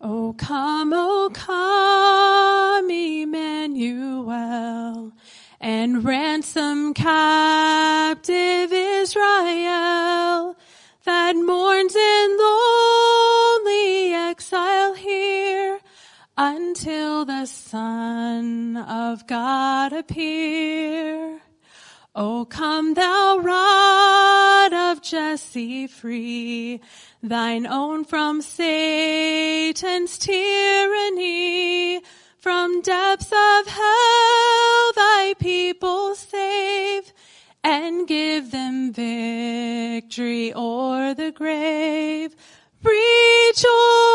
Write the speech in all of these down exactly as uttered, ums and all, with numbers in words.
O come, O come, Emmanuel, and ransom captive Israel that mourns in lonely exile here until the Son of God appear. O come, thou rod of Jesse free, thine own from Satan's tyranny. From depths of hell thy people save, and give them victory o'er the grave. Rejoice,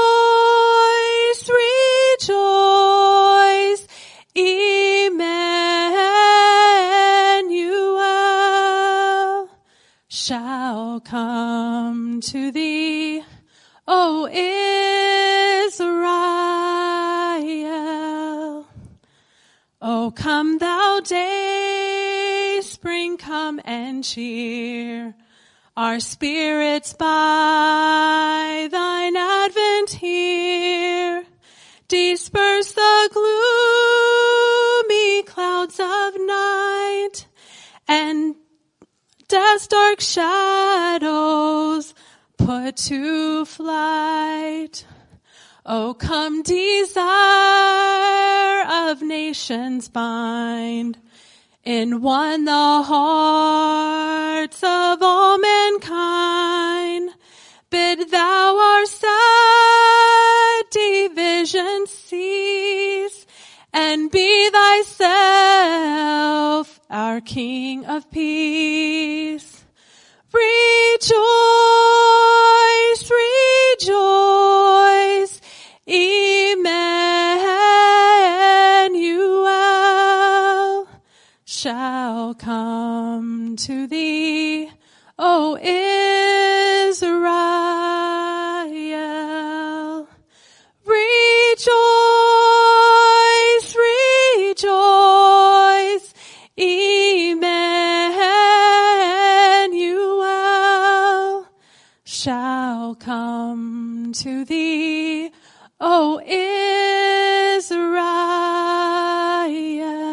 rejoice, Emmanuel shall come to thee, O Israel. O come thou day spring, come and cheer our spirits by thine advent here. Disperse the gloomy clouds of night, and death's dark shadows put to flight. O come, desire of nations bind in one the hearts of all mankind. Bid thou our sad division cease, and be thyself our King of peace. Rejoice, rejoice, Emmanuel shall come to thee, O Israel. Rejoice, rejoice, Emmanuel shall come to thee, O Israel.